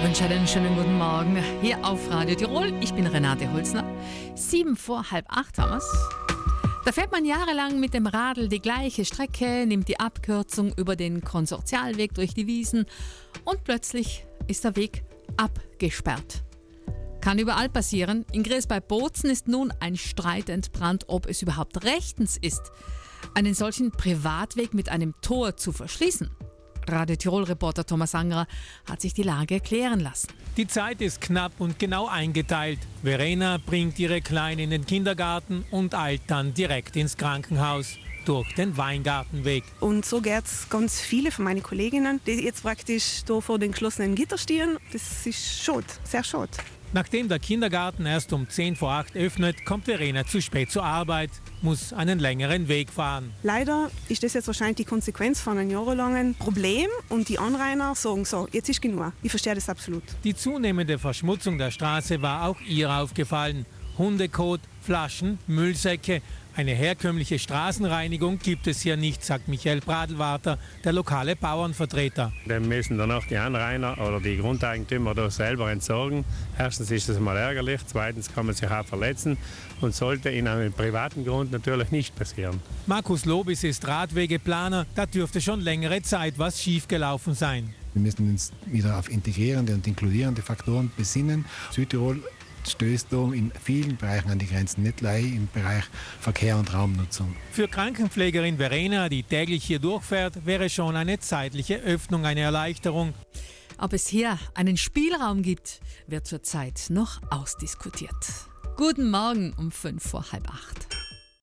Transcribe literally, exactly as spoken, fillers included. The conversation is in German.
Ich wünsche einen schönen guten Morgen hier auf Radio Tirol. Ich bin Renate Holzner. Sieben vor halb acht haben wir's. Da fährt man jahrelang mit dem Radl die gleiche Strecke, nimmt die Abkürzung über den Konsortialweg durch die Wiesen und plötzlich ist der Weg abgesperrt. Kann überall passieren. In Gries bei Bozen ist nun ein Streit entbrannt, ob es überhaupt rechtens ist, einen solchen Privatweg mit einem Tor zu verschließen. Radio Tirol-Reporter Thomas Angerer hat sich die Lage erklären lassen. Die Zeit ist knapp und genau eingeteilt. Verena bringt ihre Kleine in den Kindergarten und eilt dann direkt ins Krankenhaus durch den Weingartenweg. Und so geht es ganz viele von meinen Kolleginnen, die jetzt praktisch da vor den geschlossenen Gitter stehen. Das ist schade, sehr schade. Nachdem der Kindergarten erst um zehn vor acht öffnet, kommt Verena zu spät zur Arbeit, muss einen längeren Weg fahren. Leider ist das jetzt wahrscheinlich die Konsequenz von einem jahrelangen Problem und die Anrainer sagen so, jetzt ist genug. Ich verstehe das absolut. Die zunehmende Verschmutzung der Straße war auch ihr aufgefallen. Hundekot, Flaschen, Müllsäcke. Eine herkömmliche Straßenreinigung gibt es hier nicht, sagt Michael Bradelwarter, der lokale Bauernvertreter. Dann müssen dann auch die Anrainer oder die Grundeigentümer da selber entsorgen. Erstens ist das mal ärgerlich, zweitens kann man sich auch verletzen und sollte in einem privaten Grund natürlich nicht passieren. Markus Lobis ist Radwegeplaner, da dürfte schon längere Zeit was schiefgelaufen sein. Wir müssen uns wieder auf integrierende und inkludierende Faktoren besinnen. Südtirol stößt da in vielen Bereichen an die Grenzen, nicht gleich im Bereich Verkehr und Raumnutzung. Für Krankenpflegerin Verena, die täglich hier durchfährt, wäre schon eine zeitliche Öffnung eine Erleichterung. Ob es hier einen Spielraum gibt, wird zurzeit noch ausdiskutiert. Guten Morgen um fünf vor halb acht.